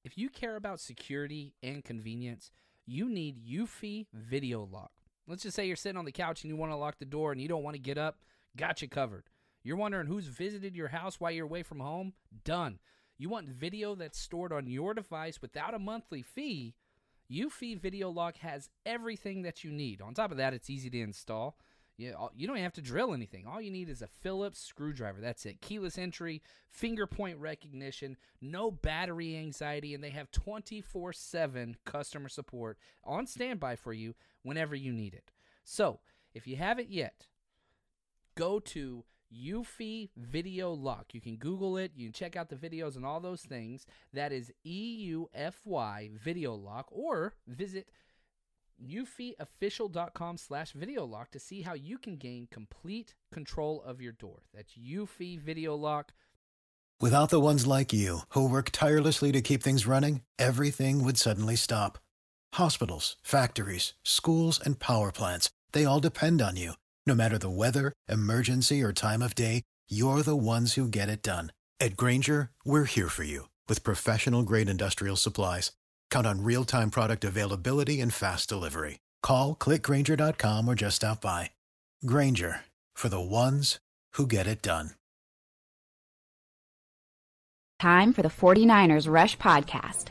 If you care about security and convenience, you need Eufy Video Lock. Let's just say you're sitting on the couch and you want to lock the door and you don't want to get up. Got you covered. You're wondering who's visited your house while you're away from home? Done. You want video that's stored on your device without a monthly fee? Eufy Video Lock has everything that you need. On top of that, it's easy to install. You don't even have to drill anything. All you need is a Phillips screwdriver. That's it. Keyless entry, finger point recognition, no battery anxiety, and they have 24/7 customer support on standby for you whenever you need it. So, if you haven't yet, go to Eufy Video Lock. You can Google it. You can check out the videos and all those things. That is EUFY Video Lock, or visit eufyofficial.com/videolock to see how you can gain complete control of your door. That's Eufy Video Lock. Without the ones like you, who work tirelessly to keep things running, everything would suddenly stop. Hospitals, factories, schools, and power plants, they all depend on you. No matter the weather, emergency, or time of day, you're the ones who get it done. At Grainger, we're here for you with professional-grade industrial supplies. Count on real-time product availability and fast delivery. Call, click Grainger.com, or just stop by. Grainger, for the ones who get it done. Time for the 49ers Rush Podcast.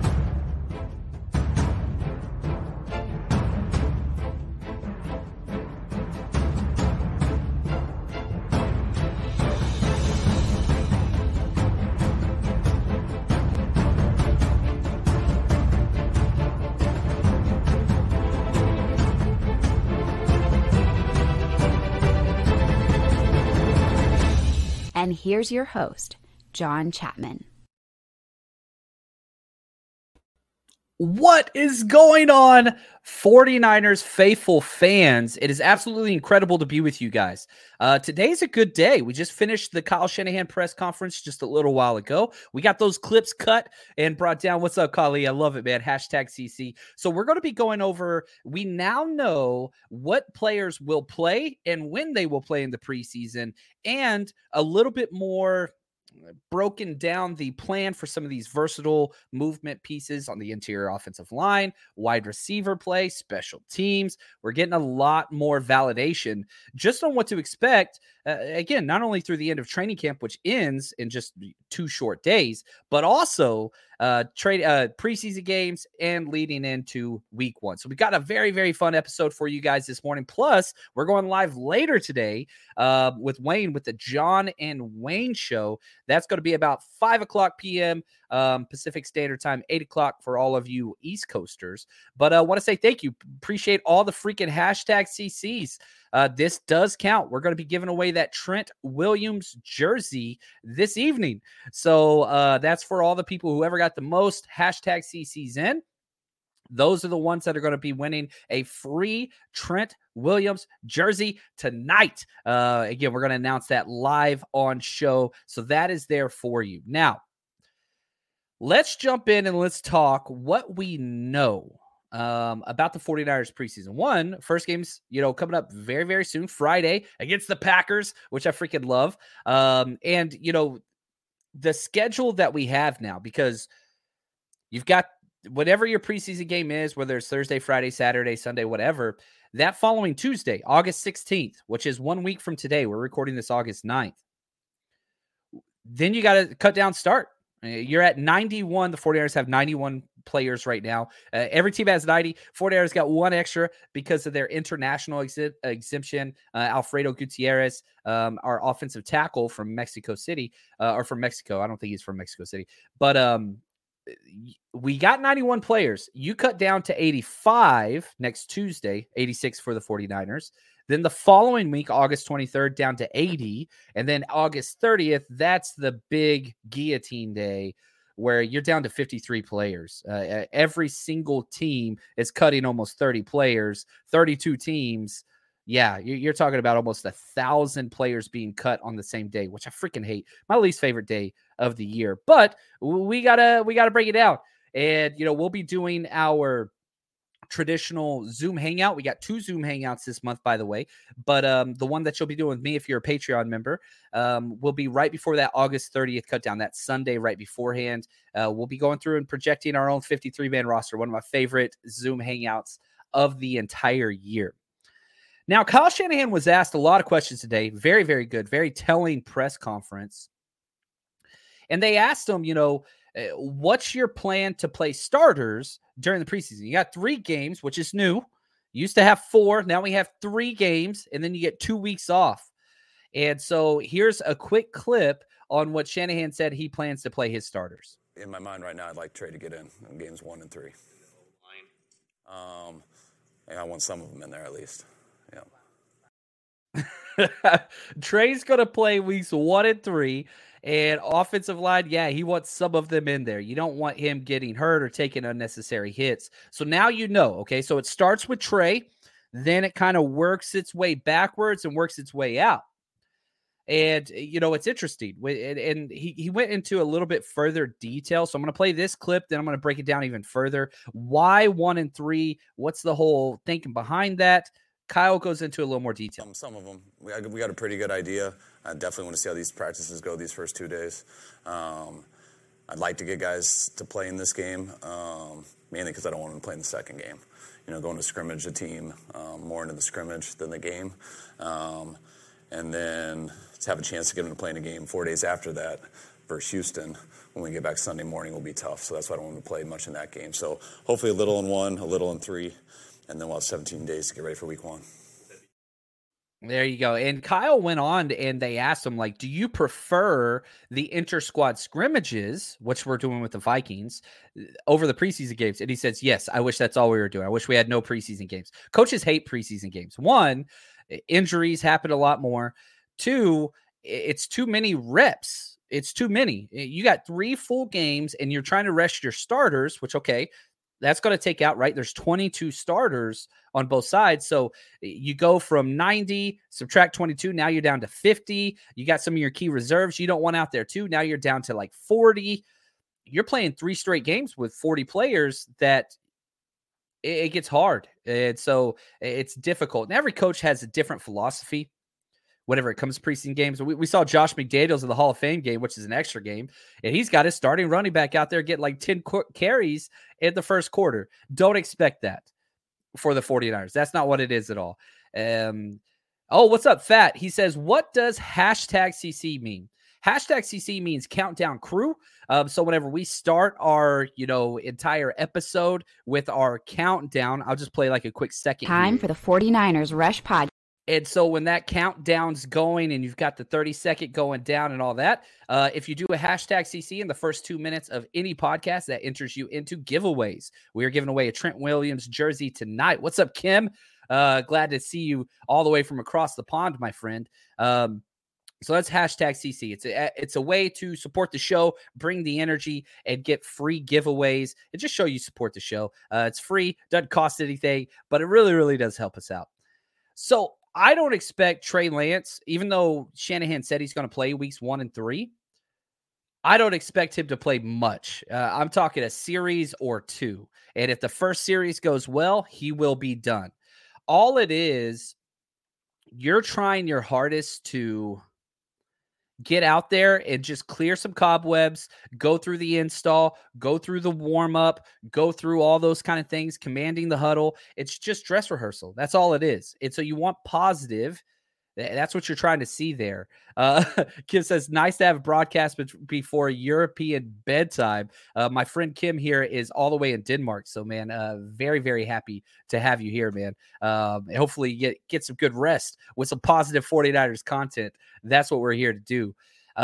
And here's your host, John Chapman. What is going on, 49ers faithful fans? It is absolutely incredible to be with you guys. Today's a good day. We just finished the Kyle Shanahan press conference just a little while ago. We got those clips cut and brought down. What's up, Kali? I love it, man. Hashtag CC. So we're going to be going over, we now know what players will play and when they will play in the preseason, and a little bit more broken down the plan for some of these versatile movement pieces on the interior offensive line, wide receiver play, special teams. We're getting a lot more validation just on what to expect. Again, not only through the end of training camp, which ends in just 2 short days, but also preseason games and leading into week 1. So we got a very, very fun episode for you guys this morning. Plus, we're going live later today with Wayne with the John and Wayne show. That's going to be about 5 o'clock p.m. Pacific Standard Time, 8 o'clock for all of you East Coasters. But I want to say thank you. Appreciate all the freaking hashtag CCs. This does count. We're going to be giving away that Trent Williams jersey this evening. So that's for all the people who ever got the most hashtag CCs in. Those are the ones that are going to be winning a free Trent Williams jersey tonight. Again, we're going to announce that live on show. So that is there for you. Now, let's jump in and let's talk what we know about the 49ers preseason. First game's, coming up very, very soon, Friday against the Packers, which I freaking love. And, the schedule that we have now, because you've got whatever your preseason game is, whether it's Thursday, Friday, Saturday, Sunday, whatever, that following Tuesday, August 16th, which is 1 week from today, we're recording this August 9th. Then you got to cut down start. You're at 91. The 49ers have 91 players right now. Every team has 90. 49ers got one extra because of their international exemption. Alfredo Gutierrez, our offensive tackle from Mexico City, or from Mexico. I don't think he's from Mexico City. But we got 91 players. You cut down to 85 next Tuesday, 86 for the 49ers. Then the following week, August 23rd, down to 80. And then August 30th, that's the big guillotine day where you're down to 53 players. Every single team is cutting almost 30 players, 32 teams. Yeah, you're talking about almost 1,000 players being cut on the same day, which I freaking hate. My least favorite day of the year. But we gotta break it down. And, we'll be doing our traditional Zoom hangout. We got 2 Zoom hangouts this month, by the way, but the one that you'll be doing with me, if you're a Patreon member, will be right before that August 30th cut down, that Sunday right beforehand. We'll be going through and projecting our own 53-man roster, one of my favorite Zoom hangouts of the entire year. Now, Kyle Shanahan was asked a lot of questions today. Very, very good, very telling press conference. And they asked him, what's your plan to play starters during the preseason? You got 3 games, which is new. Used to have 4. Now we have 3 games, and then you get 2 weeks off. And so here's a quick clip on what Shanahan said he plans to play his starters. In my mind right now, I'd like Trey to get in games 1 and 3. I want some of them in there at least. Yeah. Trey's going to play weeks 1 and 3. And offensive line, he wants some of them in there. You don't want him getting hurt or taking unnecessary hits. So now okay? So it starts with Trey. Then it kind of works its way backwards and works its way out. And, it's interesting. And he went into a little bit further detail. So I'm going to play this clip. Then I'm going to break it down even further. Why 1 and 3? What's the whole thinking behind that? Kyle goes into a little more detail. Some of them. We got a pretty good idea. I definitely want to see how these practices go these first 2 days. I'd like to get guys to play in this game, mainly because I don't want them to play in the second game. Going to scrimmage the team, more into the scrimmage than the game. And then to have a chance to get them to play in a game 4 days after that versus Houston when we get back Sunday morning will be tough. So that's why I don't want them to play much in that game. So hopefully a little in 1, a little in 3. And then we'll have 17 days to get ready for week 1. There you go. And Kyle went on and they asked him, do you prefer the inter-squad scrimmages, which we're doing with the Vikings, over the preseason games? And he says, yes, I wish that's all we were doing. I wish we had no preseason games. Coaches hate preseason games. 1, injuries happen a lot more. 2, it's too many reps. It's too many. You got 3 full games and you're trying to rest your starters, which, okay, that's going to take out, right? There's 22 starters on both sides. So you go from 90, subtract 22. Now you're down to 50. You got some of your key reserves you don't want out there too. Now you're down to 40. You're playing 3 straight games with 40 players that it gets hard. And so it's difficult. And every coach has a different philosophy whenever it comes to preseason games. We saw Josh McDaniels in the Hall of Fame game, which is an extra game, and he's got his starting running back out there get 10 carries in the first quarter. Don't expect that for the 49ers. That's not what it is at all. What's up, Fat? He says, what does #CC mean? #CC means countdown crew. So whenever we start our, entire episode with our countdown, I'll just play a quick second. Time for the 49ers Rush Podcast. And so when that countdown's going and you've got the 30-second going down and all that, if you do a #CC in the first 2 minutes of any podcast, that enters you into giveaways. We are giving away a Trent Williams jersey tonight. What's up, Kim? Glad to see you all the way from across the pond, my friend. So that's #CC. It's a way to support the show, bring the energy, and get free giveaways. And just show you support the show. It's free, doesn't cost anything, but it really, really does help us out. So I don't expect Trey Lance, even though Shanahan said he's going to play weeks 1 and 3, I don't expect him to play much. I'm talking a series or 2. And if the first series goes well, he will be done. All it is, you're trying your hardest to get out there and just clear some cobwebs, go through the install, go through the warm-up, go through all those kind of things, commanding the huddle. It's just dress rehearsal. That's all it is. And so you want positive. That's what you're trying to see there. Kim says, nice to have a broadcast before European bedtime. My friend Kim here is all the way in Denmark. So, man, very, very happy to have you here, man. Hopefully you get some good rest with some positive 49ers content. That's what we're here to do.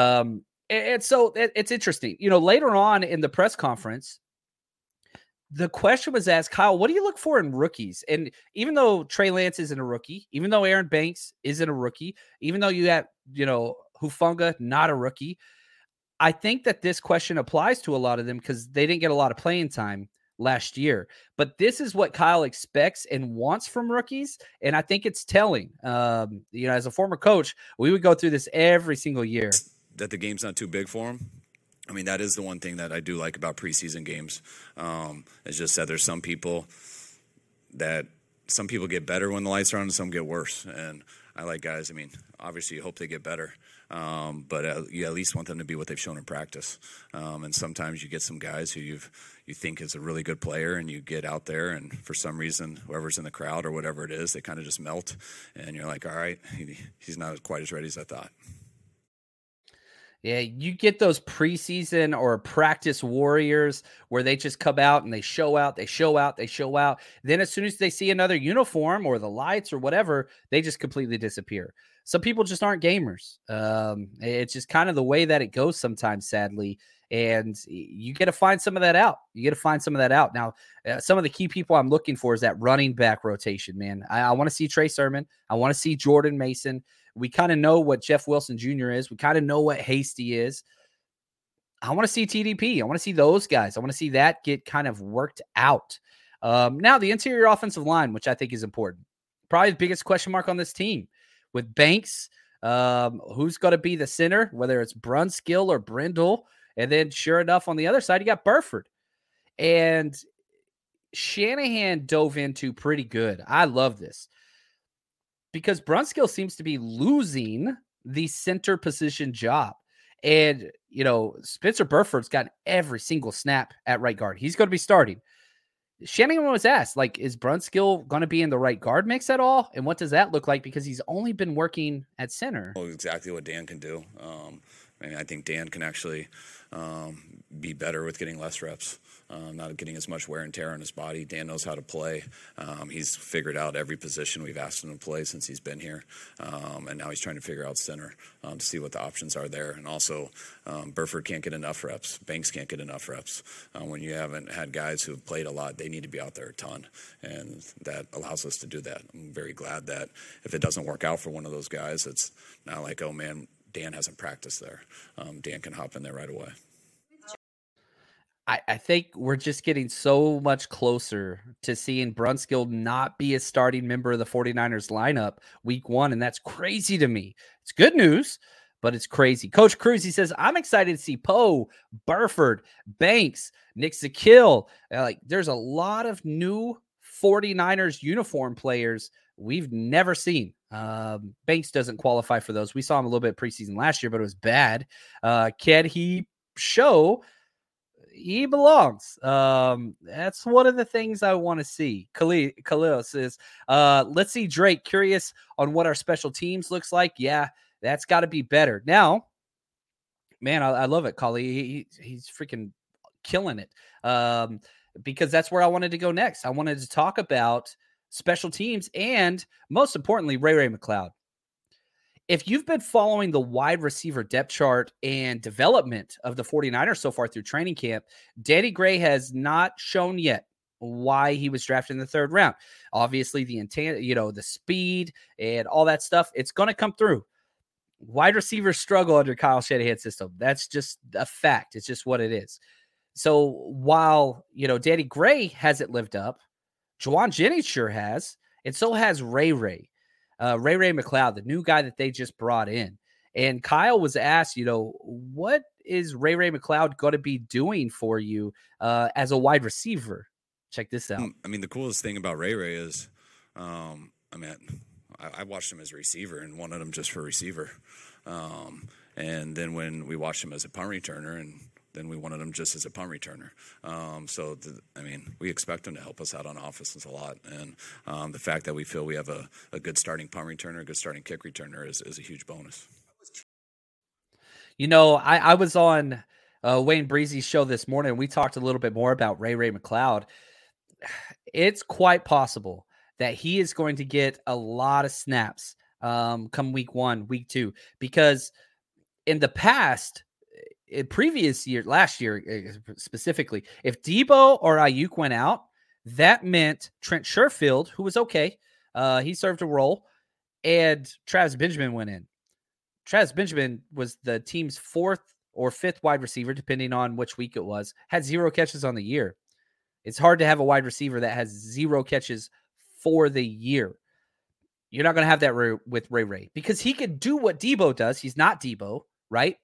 And so it's interesting. Later on in the press conference, the question was asked, Kyle, what do you look for in rookies? And even though Trey Lance isn't a rookie, even though Aaron Banks isn't a rookie, even though you have, Hufanga, not a rookie, I think that this question applies to a lot of them because they didn't get a lot of playing time last year. But this is what Kyle expects and wants from rookies. And I think it's telling. As a former coach, we would go through this every single year. That the game's not too big for him. I mean, that is the one thing that I do like about preseason games. It's just that there's some people that some people get better when the lights are on and some get worse. And I like guys, I mean, obviously you hope they get better, but you at least want them to be what they've shown in practice. And sometimes you get some guys who you think is a really good player, and you get out there, and for some reason, whoever's in the crowd or whatever it is, they kind of just melt, and you're like, all right, he's not quite as ready as I thought. Yeah, you get those preseason or practice warriors where they just come out and they show out, they show out, they show out. Then as soon as they see another uniform or the lights or whatever, they just completely disappear. Some people just aren't gamers. It's just kind of the way that it goes sometimes, sadly. And you got to find some of that out. Now, some of the key people I'm looking for is that running back rotation, man. I want to see Trey Sermon. I want to see Jordan Mason. We kind of know what Jeff Wilson Jr. is. We kind of know what Hasty is. I want to see TDP. I want to see those guys. I want to see that get kind of worked out. Now, the interior offensive line, which I think is important. Probably the biggest question mark on this team. With Banks, who's going to be the center, whether it's Brunskill or Brindle. And then, sure enough, on the other side, you got Burford. And Shanahan dove into pretty good. I love this. Because Brunskill seems to be losing the center position job. And, Spencer Burford's got every single snap at right guard. He's going to be starting. Shanahan was asked, is Brunskill going to be in the right guard mix at all? And what does that look like? Because he's only been working at center. Well, exactly what Dan can do. I think Dan can actually be better with getting less reps, not getting as much wear and tear on his body. Dan knows how to play. He's figured out every position we've asked him to play since he's been here, and now he's trying to figure out center to see what the options are there. And also, Burford can't get enough reps. Banks can't get enough reps. When you haven't had guys who have played a lot, they need to be out there a ton, and that allows us to do that. I'm very glad that if it doesn't work out for one of those guys, it's not like, oh, man, Dan hasn't practiced there. Dan can hop in there right away. I think we're just getting so much closer to seeing Brunskill not be a starting member of the 49ers lineup week 1, and that's crazy to me. It's good news, but it's crazy. Coach Cruz, he says, I'm excited to see Poe, Burford, Banks, Nick Zakill. There's a lot of new 49ers uniform players we've never seen. Banks doesn't qualify for those. We saw him a little bit preseason last year, but it was bad. Can he show he belongs? That's one of the things I want to see. Khalil says, let's see Drake. Curious on what our special teams looks like. Yeah, that's got to be better. Now, man, I love it, Khalil. He's freaking killing it. Because that's where I wanted to go next. I wanted to talk about special teams and, most importantly, Ray McCloud. If you've been following the wide receiver depth chart and development of the 49ers so far through training camp, Danny Gray has not shown yet why he was drafted in the 3rd round. Obviously, the intent, the speed and all that stuff, it's going to come through. Wide receivers struggle under Kyle Shanahan's system. That's just a fact. It's just what it is. So while, Danny Gray hasn't lived up, Juwan Jennings sure has, and so has Ray McCloud, the new guy that they just brought in. And Kyle was asked, what is Ray McCloud going to be doing for you as a wide receiver? Check this out. The coolest thing about Ray is, I watched him as a receiver and wanted him just for receiver. And then when we watched him as a punt returner, and then we wanted him just as a punt returner. We expect him to help us out on offense a lot. And the fact that we feel we have a good starting punt returner, a good starting kick returner is a huge bonus. I was on Wayne Breezy's show this morning, and we talked a little bit more about Ray McCloud. It's quite possible that he is going to get a lot of snaps come week 1, week 2, because in the past, in previous year, last year specifically, if Debo or Ayuk went out, that meant Trent Sherfield, who was okay, he served a role, and Travis Benjamin went in. Travis Benjamin was the team's 4th or 5th wide receiver, depending on which week it was, had 0 catches on the year. It's hard to have a wide receiver that has 0 catches for the year. You're not going to have that with Ray because he could do what Debo does. He's not Debo, right? But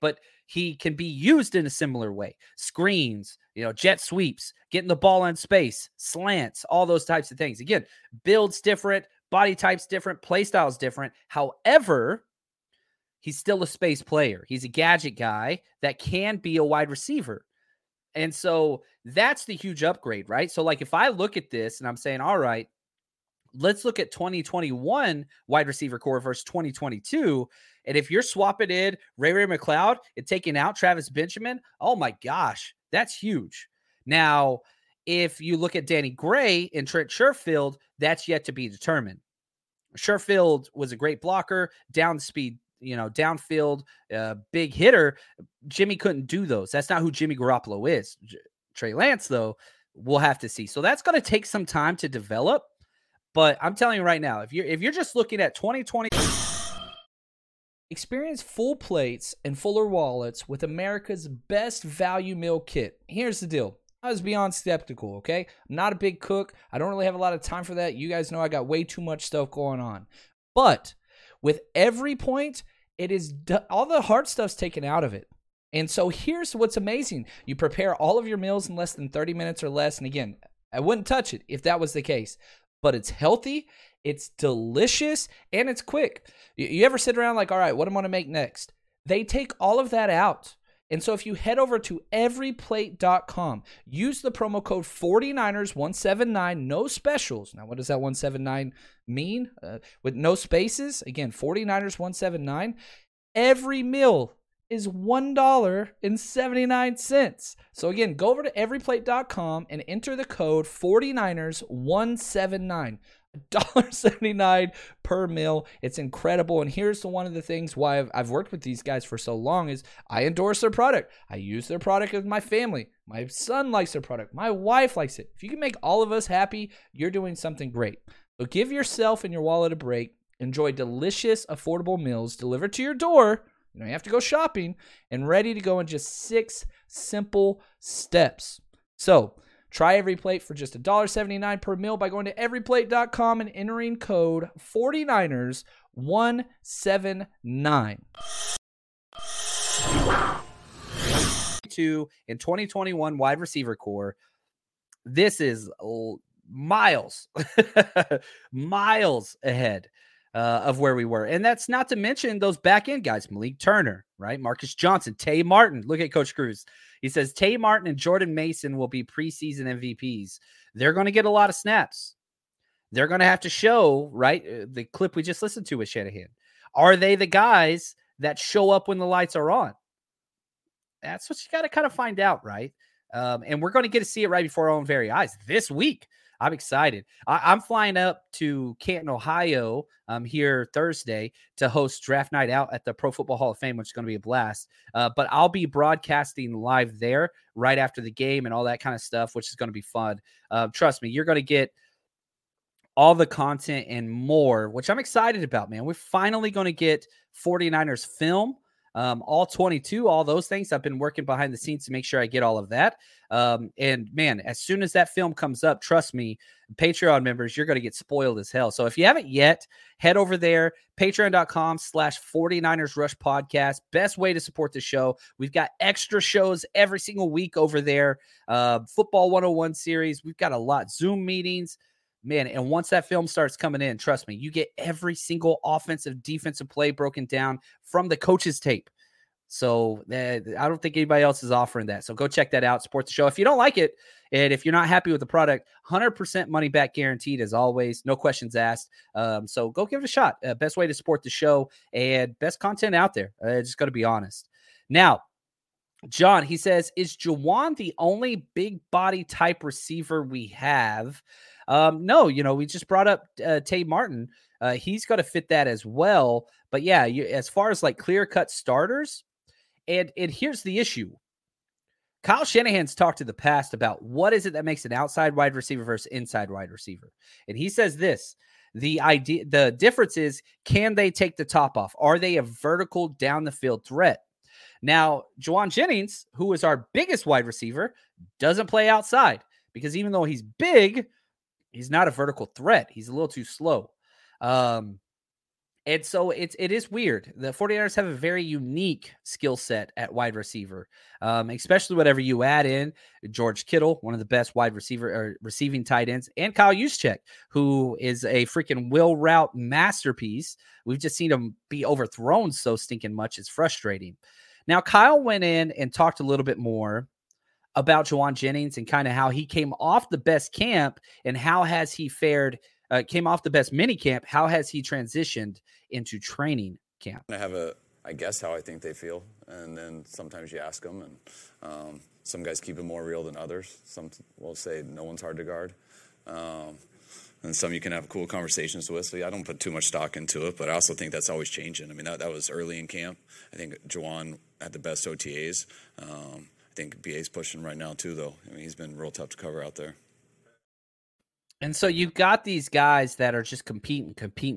he can be used in a similar way. Screens, jet sweeps, getting the ball in space, slants, all those types of things. Again, builds different, body types different, play styles different. However, he's still a space player. He's a gadget guy that can be a wide receiver. And so that's the huge upgrade, right? So like if I look at this and I'm saying, all right, let's look at 2021 wide receiver core versus 2022. And if you're swapping in Ray McCloud and taking out Travis Benjamin, oh my gosh, that's huge. Now, if you look at Danny Gray and Trent Sherfield, that's yet to be determined. Sherfield was a great blocker, down speed, downfield, big hitter. Jimmy couldn't do those. That's not who Jimmy Garoppolo is. Trey Lance, though, we'll have to see. So that's going to take some time to develop. But I'm telling you right now, if you're just looking at 2020, experience full plates and fuller wallets with America's best value meal kit. Here's the deal. I was beyond skeptical, okay? I'm not a big cook. I don't really have a lot of time for that. You guys know I got way too much stuff going on. But with every point, it is all the hard stuff's taken out of it. And so here's what's amazing. You prepare all of your meals in less than 30 minutes or less. And again, I wouldn't touch it if that was the case. But it's healthy, it's delicious, and it's quick. You ever sit around like, all right, what am I going to make next? They take all of that out. And so if you head over to everyplate.com, use the promo code 49ers179, no specials. Now, what does that 179 mean? With no spaces, again, 49ers179. Every meal is $1.79. So again, go over to everyplate.com and enter the code 49ers179. $1.79 per meal. It's incredible. And here's one of the things why I've worked with these guys for so long is I endorse their product. I use their product with my family. My son likes their product. My wife likes it. If you can make all of us happy, you're doing something great. So give yourself and your wallet a break. Enjoy delicious, affordable meals delivered to your door. You don't have to go shopping, and ready to go in just 6 simple steps. So try Every Plate for just $1.79 per meal by going to everyplate.com and entering code 49ers179. In 2021 wide receiver core, this is miles, miles ahead of where we were. And that's not to mention those back end guys, Malik Turner, right? Marcus Johnson, Tay Martin. Look at Coach Cruz. He says Tay Martin and Jordan Mason will be preseason MVPs. They're going to get a lot of snaps. They're going to have to show, right? The clip we just listened to with Shanahan. Are they the guys that show up when the lights are on? That's what you got to kind of find out, right? And we're going to get to see it right before our own very eyes this week. I'm excited. I'm flying up to Canton, Ohio here Thursday to host Draft Night Out at the Pro Football Hall of Fame, which is going to be a blast. But I'll be broadcasting live there right after the game and all that kind of stuff, which is going to be fun. Trust me, you're going to get all the content and more, which I'm excited about, man. We're finally going to get 49ers film. All 22, all those things. I've been working behind the scenes to make sure I get all of that. And man, as soon as that film comes up, trust me, Patreon members, you're going to get spoiled as hell. So if you haven't yet, head over there, patreon.com/49ers Rush Podcast. Best way to support the show. We've got extra shows every single week over there. Football 101 series. We've got a lot. Zoom meetings. Man, and once that film starts coming in, trust me, you get every single offensive, defensive play broken down from the coach's tape. So I don't think anybody else is offering that. So go check that out, support the show. If you don't like it, and if you're not happy with the product, 100% money back guaranteed as always. No questions asked. So go give it a shot. Best way to support the show and best content out there. Just got to be honest. Now, John, he says, is Juwan the only big body type receiver we have? No, we just brought up Tay Martin. He's got to fit that as well. But yeah, as far as like clear-cut starters, and here's the issue. Kyle Shanahan's talked in the past about what is it that makes an outside wide receiver versus inside wide receiver. And he says this, the difference is, can they take the top off? Are they a vertical down the field threat? Now, Juwan Jennings, who is our biggest wide receiver, doesn't play outside because even though he's big, he's not a vertical threat. He's a little too slow. And so it is weird. The 49ers have a very unique skill set at wide receiver, especially whatever you add in George Kittle, one of the best wide receiver or receiving tight ends, and Kyle Juszczyk, who is a freaking wheel route masterpiece. We've just seen him be overthrown so stinking much. It's frustrating. Now, Kyle went in and talked a little bit more about Jauan Jennings and kind of how he came off the best camp and how has he fared, came off the best mini camp. How has he transitioned into training camp? I have I guess how I think they feel. And then sometimes you ask them, and some guys keep it more real than others. Some will say no one's hard to guard. And some you can have cool conversations with. So I don't put too much stock into it, but I also think that's always changing. I mean, that was early in camp. I think Jauan had the best OTAs. I think BA's pushing right now too, though. I mean, he's been real tough to cover out there. And so you've got these guys that are just competing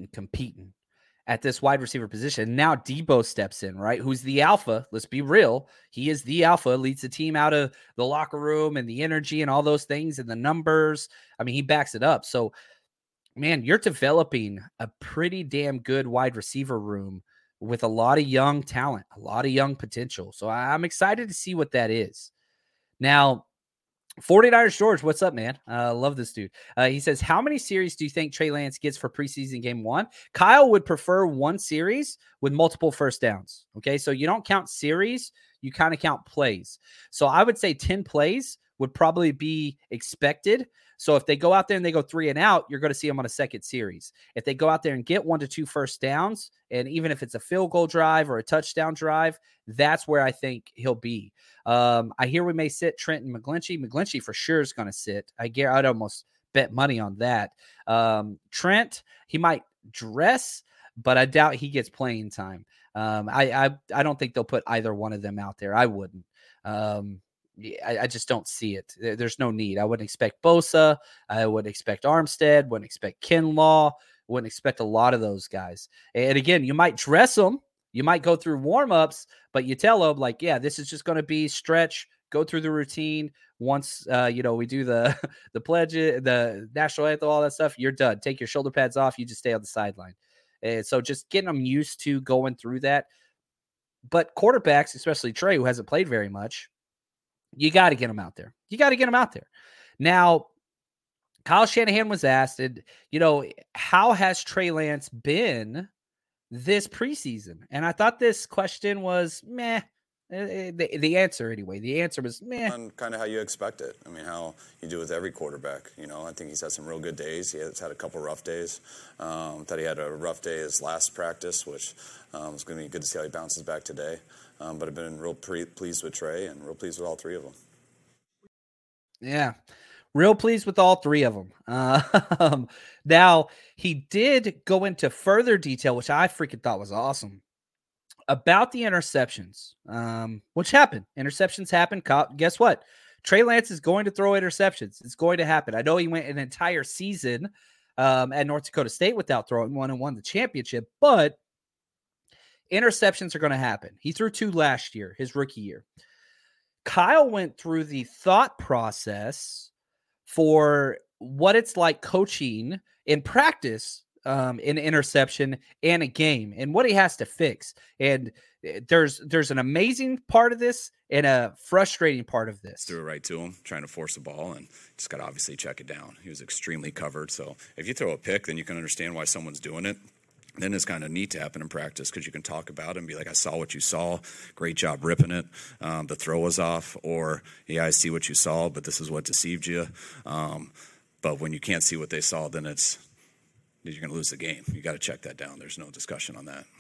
at this wide receiver position. Now Debo steps in, right? Who's the alpha? Let's be real. He is the alpha, leads the team out of the locker room and the energy and all those things and the numbers. I mean, he backs it up. So, man, you're developing a pretty damn good wide receiver room with a lot of young talent, a lot of young potential. So I'm excited to see what that is. Now, 49ers George, what's up, man? Love this dude. He says, how many series do you think Trey Lance gets for preseason game 1? Kyle would prefer 1 series with multiple first downs. Okay, so you don't count series, you kind of count plays. So I would say 10 plays would probably be expected. So if they go out there and they go 3 and out, you're going to see them on a second series. If they go out there and get 1 to 2 first downs, and even if it's a field goal drive or a touchdown drive, that's where I think he'll be. I hear we may sit Trenton McGlinchey. McGlinchey for sure is going to sit. I'd almost bet money on that. Trent, he might dress, but I doubt he gets playing time. I don't think they'll put either one of them out there. I wouldn't. I just don't see it. There's no need. I wouldn't expect Bosa. I wouldn't expect Armstead. Wouldn't expect Kinlaw. Wouldn't expect a lot of those guys. And again, you might dress them. You might go through warm-ups, but you tell them, like, yeah, this is just going to be stretch, go through the routine. Once, we do the pledge, the national anthem, all that stuff, you're done. Take your shoulder pads off. You just stay on the sideline. And so just getting them used to going through that. But quarterbacks, especially Trey, who hasn't played very much, you got to get him out there. Now, Kyle Shanahan was asked, how has Trey Lance been this preseason? And I thought this question was meh. The answer, anyway. The answer was meh. Kind of how you expect it. I mean, how you do with every quarterback. I think he's had some real good days. He has had a couple rough days. Thought he had a rough day his last practice, which was going to be good to see how he bounces back today. But I've been real pleased with Trey and real pleased with all 3 of them. Yeah, real pleased with all 3 of them. Now, he did go into further detail, which I freaking thought was awesome, about the interceptions, which happened. Interceptions happen. Guess what? Trey Lance is going to throw interceptions. It's going to happen. I know he went an entire season at North Dakota State without throwing one and won the championship, but interceptions are going to happen. He threw 2 last year, his rookie year. Kyle went through the thought process for what it's like coaching in practice, in interception and a game, and what he has to fix. And there's an amazing part of this and a frustrating part of this. Threw it right to him, trying to force the ball, and just got to obviously check it down. He was extremely covered. So if you throw a pick, then you can understand why someone's doing it. Then it's kind of neat to happen in practice because you can talk about it and be like, I saw what you saw. Great job ripping it. The throw was off. Or, yeah, I see what you saw, but this is what deceived you. But when you can't see what they saw, then you're going to lose the game. You got to check that down. There's no discussion on that.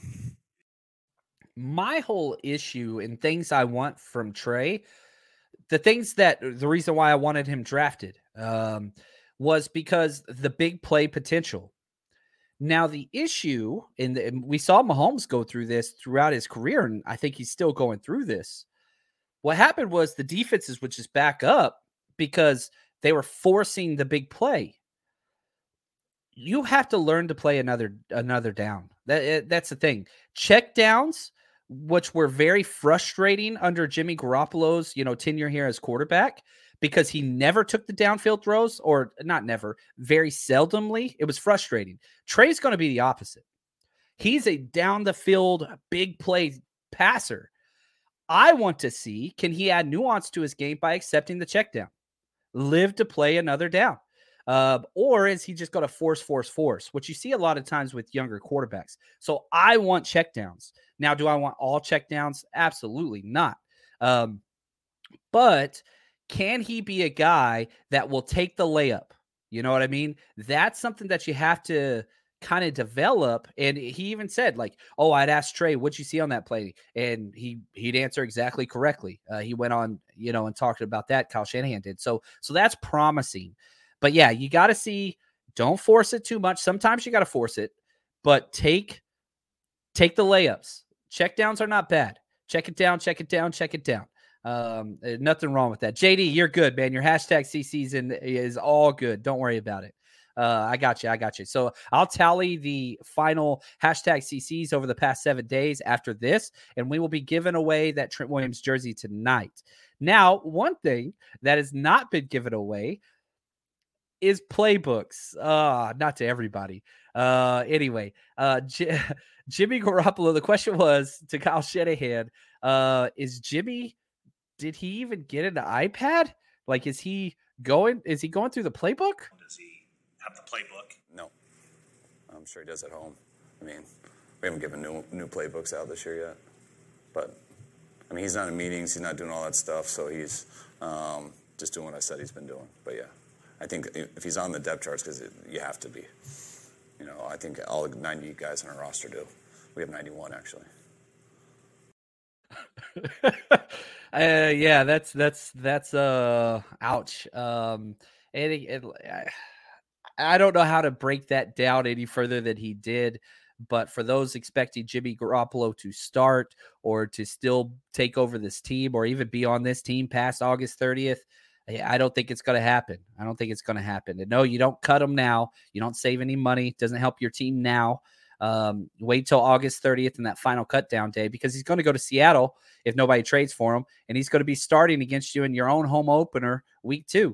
My whole issue and things I want from Trey, the reason why I wanted him drafted was because the big play potential. Now, the issue, and we saw Mahomes go through this throughout his career, and I think he's still going through this. What happened was the defenses would just back up because they were forcing the big play. You have to learn to play another down. That's the thing. Check downs, which were very frustrating under Jimmy Garoppolo's tenure here as quarterback, because he never took the downfield throws, or not never, very seldomly. It was frustrating. Trey's going to be the opposite. He's a down the field, big play passer. I want to see, can he add nuance to his game by accepting the check down? Live to play another down. Or is he just going to force, which you see a lot of times with younger quarterbacks. So I want checkdowns. Now, do I want all checkdowns? Absolutely not. But can he be a guy that will take the layup? You know what I mean? That's something that you have to kind of develop. And he even said, like, oh, I'd ask Trey, what'd you see on that play? And he'd answer exactly correctly. He went on, and talked about that. Kyle Shanahan did. So that's promising. But yeah, you got to see, don't force it too much. Sometimes you got to force it, but take the layups. Check downs are not bad. Check it down. Nothing wrong with that. JD, you're good, man. Your hashtag C is all good. Don't worry about it. I got you. So I'll tally the final hashtag CCs over the past 7 days after this, and we will be giving away that Trent Williams jersey tonight. Now, one thing that has not been given away is playbooks. Not to everybody. Anyway, Jimmy Garoppolo, the question was to Kyle Shanahan, did he even get an iPad? Like, is he going through the playbook? Does he have the playbook? No. I'm sure he does at home. I mean, we haven't given new playbooks out this year yet. But, I mean, he's not in meetings. He's not doing all that stuff. So he's just doing what I said he's been doing. But, yeah, I think if he's on the depth charts, because you have to be. I think all 90 guys on our roster do. We have 91, actually. Yeah, that's ouch. I don't know how to break that down any further than he did, but for those expecting Jimmy Garoppolo to start or to still take over this team or even be on this team past August 30th, I don't think it's going to happen. And no, you don't cut him now. You don't save any money. It doesn't help your team now. Wait till August 30th and that final cut down day, because he's going to go to Seattle if nobody trades for him, and he's going to be starting against you in your own home opener week 2.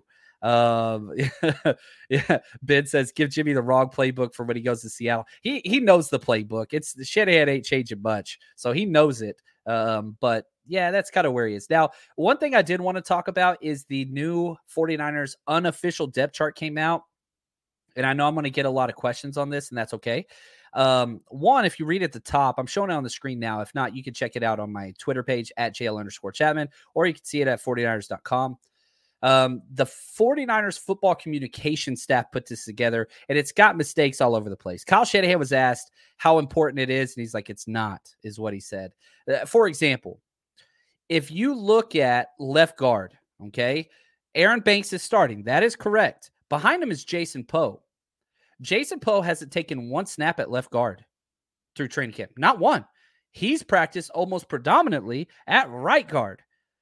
Yeah, Ben says give Jimmy the wrong playbook for when he goes to Seattle. He knows the playbook. It's the Shanahan ain't changing much, so he knows it. But yeah, that's kind of where he is now. One thing I did want to talk about is the new 49ers unofficial depth chart came out, and I know I'm going to get a lot of questions on this, and that's okay. One, if you read at the top, I'm showing it on the screen now. If not, you can check it out on my Twitter page at JL_Chapman, or you can see it at 49ers.com. The 49ers football communication staff put this together, and it's got mistakes all over the place. Kyle Shanahan was asked how important it is, and he's like, it's not, is what he said. For example, if you look at left guard, okay, Aaron Banks is starting. That is correct. Behind him is Jason Poe. Jason Poe hasn't taken one snap at left guard through training camp. Not one. He's practiced almost predominantly at right guard.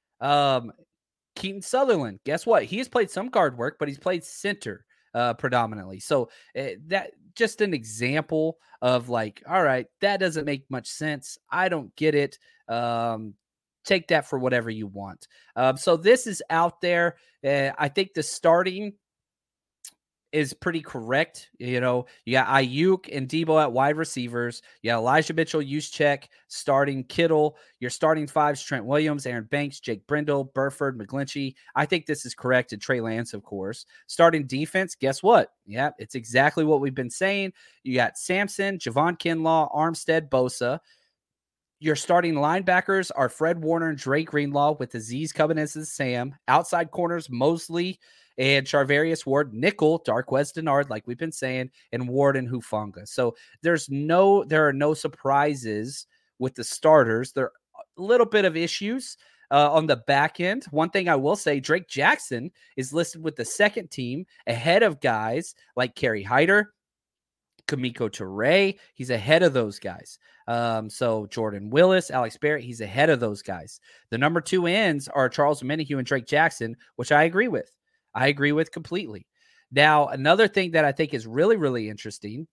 Keaton Sutherland, guess what? He has played some guard work, but he's played center predominantly. So that just an example of like, all right, that doesn't make much sense. I don't get it. Take that for whatever you want. So this is out there. I think the starting is pretty correct. You got Ayuk and Debo at wide receivers. You got Elijah Mitchell, Juszczyk, starting Kittle. Your starting fives, Trent Williams, Aaron Banks, Jake Brendel, Burford, McGlinchey. I think this is correct. And Trey Lance, of course. Starting defense, guess what? Yeah, it's exactly what we've been saying. You got Sampson, Javon Kinlaw, Armstead, Bosa. Your starting linebackers are Fred Warner and Drake Greenlaw, with Aziz coming as Sam. Outside corners, Mosley and Charvarius Ward. Nickel, Darqueze Dennard, like we've been saying, and Ward and Hufanga. So there are no surprises with the starters. There are a little bit of issues on the back end. One thing I will say, Drake Jackson is listed with the second team ahead of guys like Kerry Hyder, Kamiko Toure. He's ahead of those guys. So Jordan Willis, Alex Barrett, he's ahead of those guys. The number 2 ends are Charles Omenihu and Drake Jackson, which I agree with. I agree with completely. Now, another thing that I think is really, really interesting,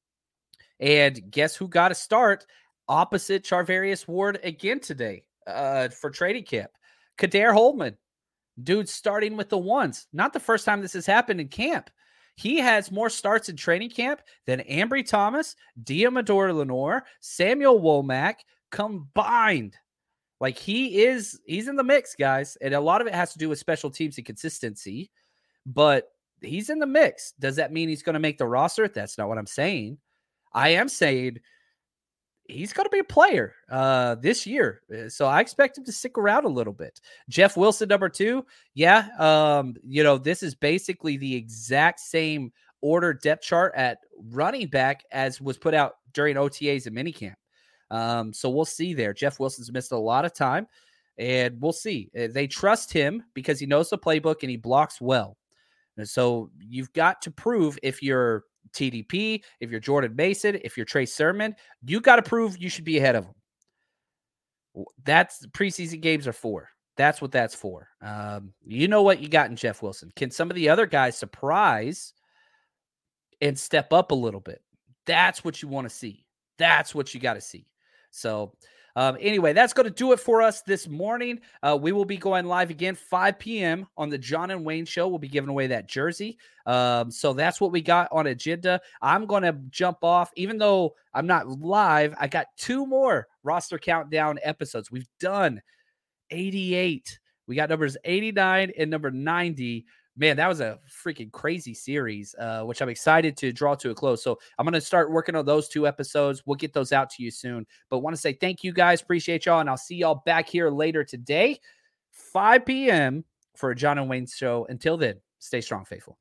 and guess who got a start opposite Charvarius Ward again today for trading camp? Kader Holman. Dude starting with the ones. Not the first time this has happened in camp. He has more starts in training camp than Ambry Thomas, Diamador Lenore, Samuel Womack combined. Like he's in the mix, guys. And a lot of it has to do with special teams and consistency, but he's in the mix. Does that mean he's going to make the roster? That's not what I'm saying. I am saying he's going to be a player this year. So I expect him to stick around a little bit. Jeff Wilson, number 2. Yeah. This is basically the exact same order depth chart at running back as was put out during OTAs and minicamp. So we'll see there. Jeff Wilson's missed a lot of time, and we'll see. They trust him because he knows the playbook and he blocks well. And so you've got to prove, if you're TDP, if you're Jordan Mason, if you're Trey Sermon, you got to prove you should be ahead of them. That's preseason games are for. That's what that's for. You know what you got in Jeff Wilson. Can some of the other guys surprise and step up a little bit? That's what you want to see. That's what you got to see. So anyway, that's going to do it for us this morning. We will be going live again 5 p.m. on the John and Wayne Show. We'll be giving away that jersey. So that's what we got on agenda. I'm going to jump off. Even though I'm not live, I got 2 more roster countdown episodes. We've done 88. We got numbers 89 and number 90. Man, that was a freaking crazy series, which I'm excited to draw to a close. So I'm going to start working on those 2 episodes. We'll get those out to you soon. But want to say thank you guys. Appreciate y'all. And I'll see y'all back here later today, 5 p.m. for a John and Wayne Show. Until then, stay strong, faithful.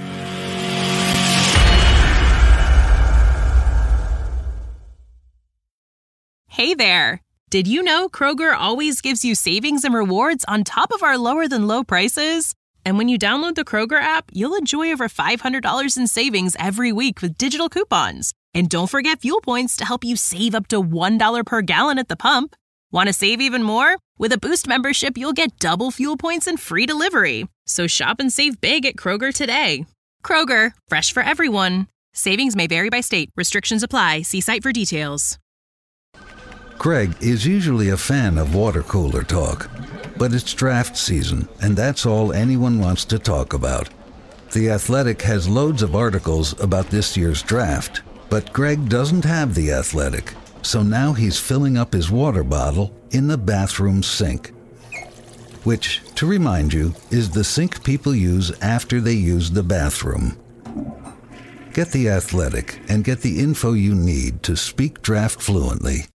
Hey there. Did you know Kroger always gives you savings and rewards on top of our lower than low prices? And when you download the Kroger app, you'll enjoy over $500 in savings every week with digital coupons. And don't forget fuel points to help you save up to $1 per gallon at the pump. Want to save even more? With a Boost membership, you'll get double fuel points and free delivery. So shop and save big at Kroger today. Kroger, fresh for everyone. Savings may vary by state. Restrictions apply. See site for details. Greg is usually a fan of water cooler talk. But it's draft season, and that's all anyone wants to talk about. The Athletic has loads of articles about this year's draft, but Greg doesn't have The Athletic, so now he's filling up his water bottle in the bathroom sink. Which, to remind you, is the sink people use after they use the bathroom. Get The Athletic and get the info you need to speak draft fluently.